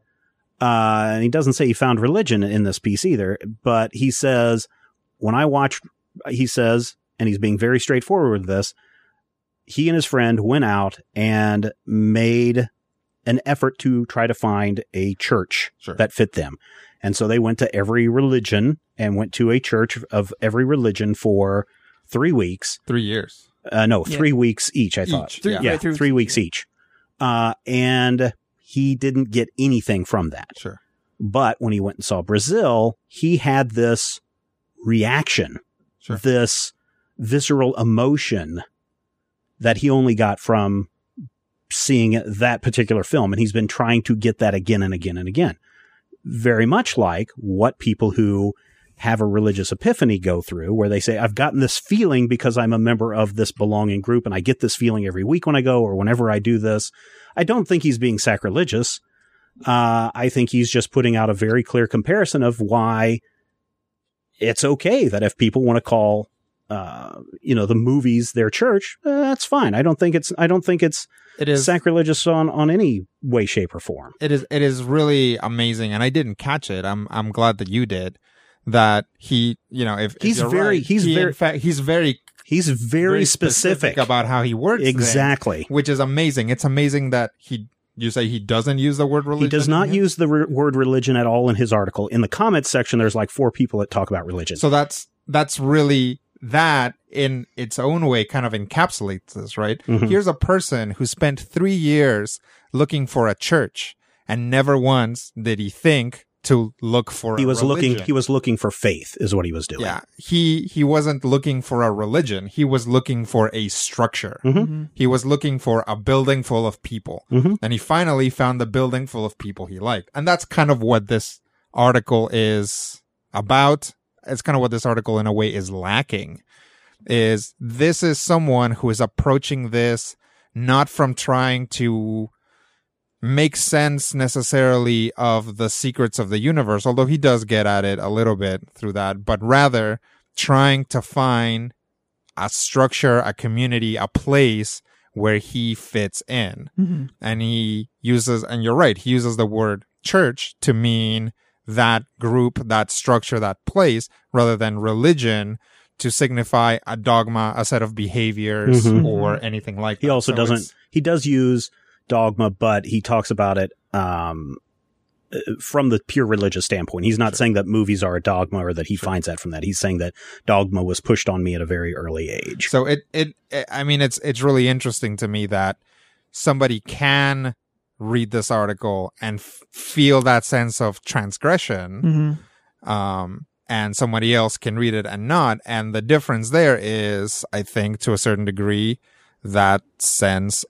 Uh, and he doesn't say he found religion in this piece either, but he says, when I watched, he says, and he's being very straightforward with this, he and his friend went out and made an effort to try to find a church sure. that fit them. And so they went to every religion and went to a church of every religion for three weeks. Three years. Uh, no, yeah. three weeks each, I thought. Each. Three, yeah, yeah three, three weeks yeah. each. Uh, and he didn't get anything from that. Sure. But when he went and saw Brazil, he had this reaction, sure. this visceral emotion that he only got from seeing that particular film. And he's been trying to get that again and again and again. Very much like what people who have a religious epiphany go through, where they say, I've gotten this feeling because I'm a member of this belonging group, and I get this feeling every week when I go or whenever I do this. I don't think he's being sacrilegious. Uh, I think he's just putting out a very clear comparison of why it's okay that if people want to call Uh, you know, the movies, their church, uh, that's fine. I don't think it's, I don't think it's it is, sacrilegious on, on any way, shape or form. It is, it is really amazing. And I didn't catch it. I'm, I'm glad that you did. that he, you know, if He's if you're very- right, he's he, very- in fact, he's very, He's very, specific. about how he works things, Exactly. which is amazing. It's amazing that he, you say he doesn't use the word religion. He does not in here? use the re- word religion at all in his article. In the comments section, there's like four people that talk about religion. So that's that's really that in its own way kind of encapsulates this, right? Mhm. Here's a person who spent three years looking for a church, and never once did he think to look for he a was religion. looking. He was looking for faith, is what he was doing. Yeah, he he wasn't looking for a religion. He was looking for a structure. Mhm. He was looking for a building full of people, Mhm. and he finally found the building full of people he liked. And that's kind of what this article is about. It's kind of what this article, in a way, is lacking. Is this is someone who is approaching this not from trying to make sense necessarily of the secrets of the universe, although he does get at it a little bit through that, but rather trying to find a structure, a community, a place where he fits in. Mm-hmm. And he uses, and you're right, he uses the word church to mean that group, that structure, that place, rather than religion to signify a dogma, a set of behaviors, Mhm. or anything like that. He also So doesn't. it's- He does use dogma, but he talks about it um, uh, from the pure religious standpoint. He's not Sure. saying that movies are a dogma or that he Sure. finds that from that. He's saying that dogma was pushed on me at a very early age. So it, it, it, I mean, it's, it's really interesting to me that somebody can read this article and f- feel that sense of transgression. Mm-hmm. Um, and somebody else can read it and not. And the difference there is, I think, to a certain degree, that sense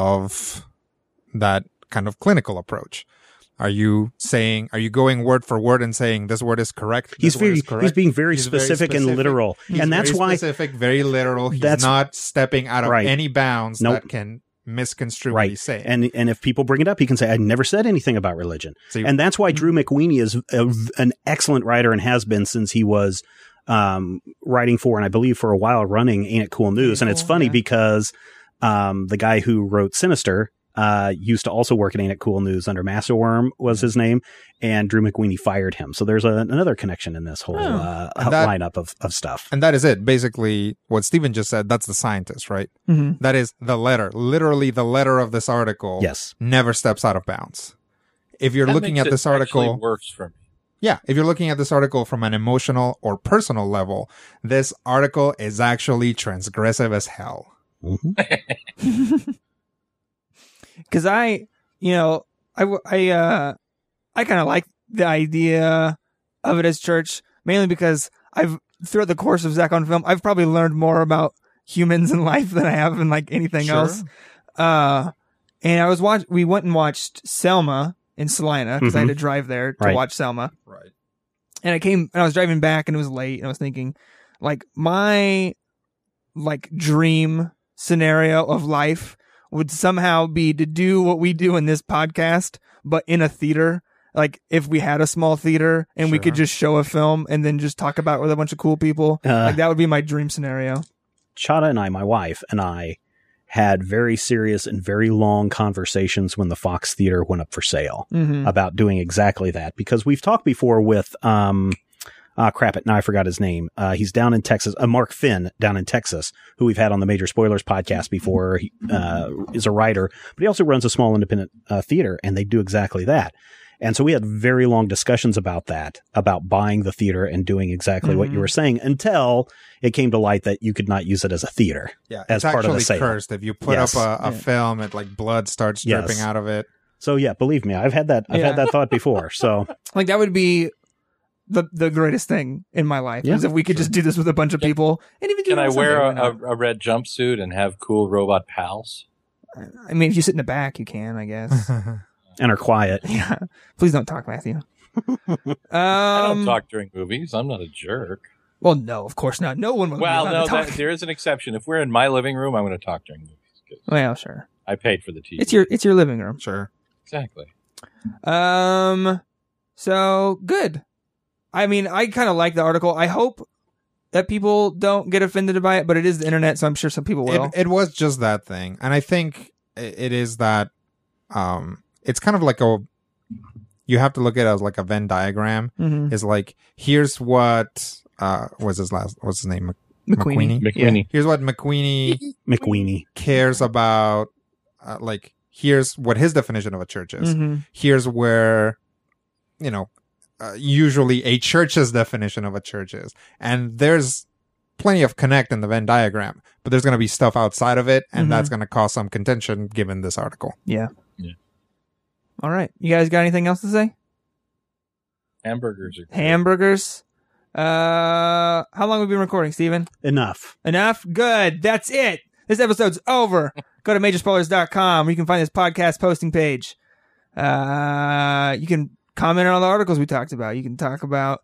of that kind of clinical approach. Are you saying, are you going word for word and saying this word is correct? He's this word very, is correct? he's being very He's very specific and specific. literal, He's and that's very why specific, very literal. He's That's- not stepping out of Right. any bounds Nope. that can misconstrue what right. he's saying. And and if people bring it up, he can say, "I never said anything about religion." So you- And that's why Drew McWeeny is a, an excellent writer and has been since he was um, writing for, and I believe for a while running Ain't It Cool News. And it's Cool, funny yeah. because um, the guy who wrote Sinister uh, used to also work at Ain't It Cool News under Masterworm was his name, and Drew McWeeny fired him. So there's a, another connection in this whole Oh. uh, And that- lineup of, of stuff. and that is it. Basically, what Stephen just said, that's the scientist, right? Mm-hmm. That is the letter. Literally, the letter of this article Yes. never steps out of bounds. If you're That looking makes at it this actually article, works for me. yeah, if you're looking at this article from an emotional or personal level, this article is actually transgressive as hell. Mhm. Because I, you know, I, w- I, uh, I kind of like the idea of it as church, mainly because I've, throughout the course of Zach on Film, I've probably learned more about humans and life than I have in like anything Sure. else. Uh, and I was watch, we went and watched Selma in Salina because I had Mhm. to drive there to Right. watch Selma. Right. And I came and I was driving back and it was late and I was thinking like my like dream scenario of life would somehow be to do what we do in this podcast, but in a theater. Like if we had a small theater and we could Sure. just show a film and then just talk about it with a bunch of cool people. Uh, like that would be my dream scenario. Chada and I, my wife and I, had very serious and very long conversations when the Fox Theater went up for sale Mm-hmm. about doing exactly that. Because we've talked before with, um, ah, crap it, now I forgot his name. Uh, he's down in Texas, uh, Mark Finn down in Texas, who we've had on the Major Spoilers podcast before. He uh, is a writer, but he also runs a small independent uh, theater, and they do exactly that. And so we had very long discussions about that, about buying the theater and doing exactly what you Mhm. were saying, until it came to light that you could not use it as a theater. Yeah, As it's part of the actually sale. cursed. If you put Yes. up a, a Yeah. film, it like blood starts Yes. dripping out of it. So yeah, believe me, I've had that. I've Yeah. had that thought before. So Like that would be the the greatest thing in my life Yeah. is if we could just do this with a bunch of people and even do Can it I on wear Sunday, a, why a, not? a red jumpsuit and have cool robot pals? I mean, if you sit in the back, you can, I guess. and are quiet. Yeah. Please don't talk, Matthew. um, I don't talk during movies. I'm not a jerk. Well, no, of course not. No one would Well, be allowed no, to talk. that, there is an exception. If we're in my living room, I'm going to talk during movies. 'Cause Well, sure. I paid for the T V. It's your it's your living room. Sure. Exactly. Um, so good. I mean, I kind of like the article. I hope that people don't get offended by it, but it is the internet, so I'm sure some people will. It, it was just that thing. And I think i- it is that, um, it's kind of like a, you have to look at it as like a Venn diagram. Mhm. Is like, here's what, uh, what's his last, what's his name? McQueenie. McQueenie. Here's what McQueenie McQueenie. cares about. Uh, like, here's what his definition of a church is. Mhm. Here's where, you know, uh, usually a church's definition of a church is. And there's plenty of connect in the Venn diagram, but there's going to be stuff outside of it, and Mhm. that's going to cause some contention given this article. Yeah. Yeah. All right. You guys got anything else to say? Hamburgers are great. Hamburgers. Uh, how long have we been recording, Steven? Enough. Enough? Good. That's it. This episode's over. Go to major spoilers dot com where you can find this podcast posting page. Uh, you can comment on all the articles we talked about. You can talk about.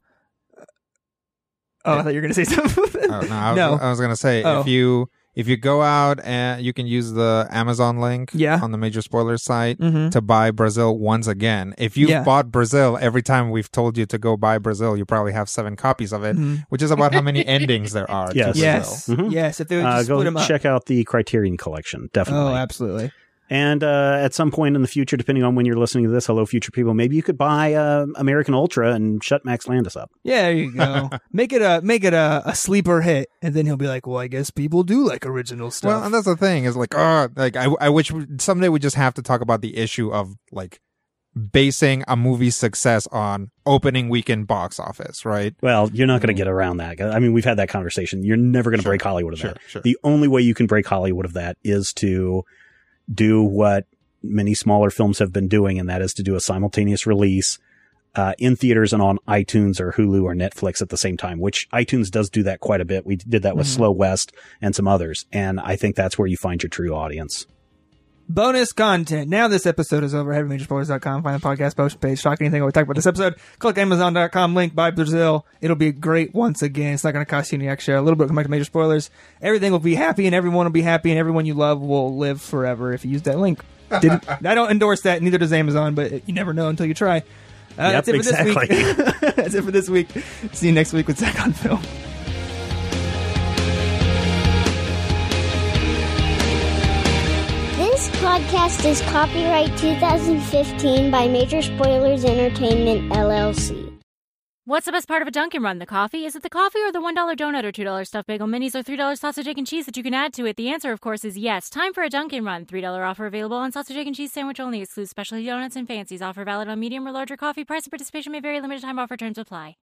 Oh, I thought you were going to say something. Oh, no, I, No. I was going to say, Oh. if you if you go out and you can use the Amazon link Yeah. on the Major Spoilers site Mhm. to buy Brazil once again. If you've Yeah. bought Brazil every time we've told you to go buy Brazil, you probably have seven copies of it, Mhm. which is about how many endings there are. to Yes. Brazil. Yes. Mhm. Yes. If they would Uh, just go split them up. check out the Criterion Collection. Definitely. Oh, absolutely. And uh, at some point in the future, depending on when you're listening to this, hello, future people, maybe you could buy uh, American Ultra and shut Max Landis up. Yeah, there you go. make it a make it a, a sleeper hit, and then he'll be like, "Well, I guess people do like original stuff." Well, and that's the thing is like, oh, like I, I wish we- someday we just have to talk about the issue of like basing a movie's success on opening weekend box office, right? Well, you're not going to get around that. I mean, we've had that conversation. You're never going to Sure, break Hollywood of sure, that. sure. The only way you can break Hollywood of that is to do what many smaller films have been doing, and that is to do a simultaneous release uh, in theaters and on iTunes or Hulu or Netflix at the same time, which iTunes does do that quite a bit. We did that with Mhm. Slow West and some others, and I think that's where you find your true audience. Bonus content. Now this episode is over. Head to major spoilers dot com. Find the podcast post page. Talk anything we talked about this episode. Click amazon dot com link. Buy Brazil. It'll be great once again. It's not going to cost you any extra. A little bit come back to Major Spoilers. Everything will be happy and everyone will be happy and everyone you love will live forever if you use that link. Didn't, I don't endorse that. Neither does Amazon, but you never know until you try. Uh, Yep, that's it for exactly. this week. That's it for this week. See you next week with Zach on Film. This podcast is copyright two thousand fifteen by Major Spoilers Entertainment, L L C. What's the best part of a Dunkin' Run? The coffee? Is it the coffee or the one dollar donut or two dollar stuffed bagel minis or three dollar sausage, egg, and cheese that you can add to it? The answer, of course, is yes. Time for a Dunkin' Run. three dollar offer available on sausage, egg, and cheese sandwich only. Excludes specialty donuts and fancies. Offer valid on medium or larger coffee. Price and participation may vary. Limited time offer. Terms apply.